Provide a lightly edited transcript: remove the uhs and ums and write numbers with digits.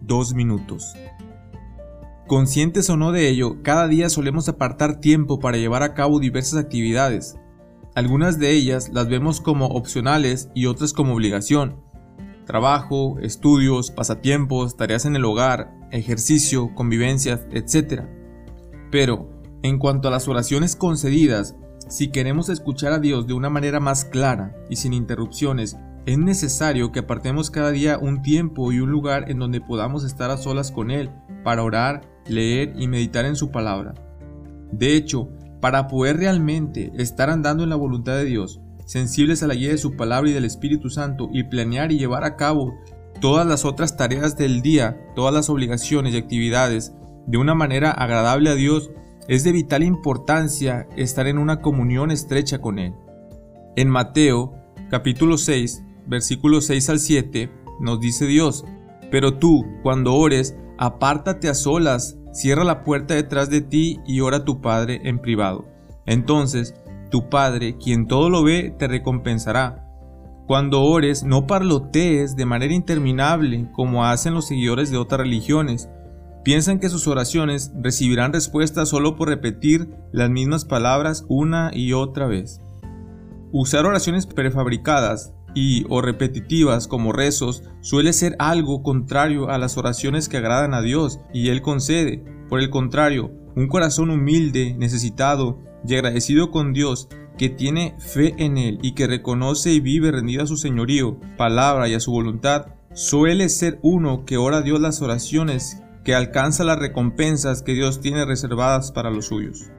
2 minutos. Conscientes o no de ello, cada día solemos apartar tiempo para llevar a cabo diversas actividades. Algunas de ellas las vemos como opcionales y otras como obligación. Trabajo, estudios, pasatiempos, tareas en el hogar, ejercicio, convivencias, etc. Pero, en cuanto a las oraciones concedidas, si queremos escuchar a Dios de una manera más clara y sin interrupciones, es necesario que apartemos cada día un tiempo y un lugar en donde podamos estar a solas con Él para orar, leer y meditar en su palabra. De hecho, para poder realmente estar andando en la voluntad de Dios, sensibles a la guía de su palabra y del Espíritu Santo, y planear y llevar a cabo todas las otras tareas del día, todas las obligaciones y actividades de una manera agradable a Dios, es de vital importancia estar en una comunión estrecha con Él. En Mateo, capítulo 6, versículos 6 al 7, nos dice Dios: pero tú, cuando ores, apártate a solas, cierra la puerta detrás de ti y ora a tu Padre en privado. Entonces, tu Padre, quien todo lo ve, te recompensará. Cuando ores, no parlotees de manera interminable como hacen los seguidores de otras religiones. Piensan que sus oraciones recibirán respuesta solo por repetir las mismas palabras una y otra vez. Usar oraciones prefabricadas o repetitivas como rezos suele ser algo contrario a las oraciones que agradan a Dios y Él concede. Por el contrario, un corazón humilde, necesitado y agradecido con Dios, que tiene fe en Él y que reconoce y vive rendido a su señorío, palabra y a su voluntad, suele ser uno que ora a Dios las oraciones que alcanza las recompensas que Dios tiene reservadas para los suyos.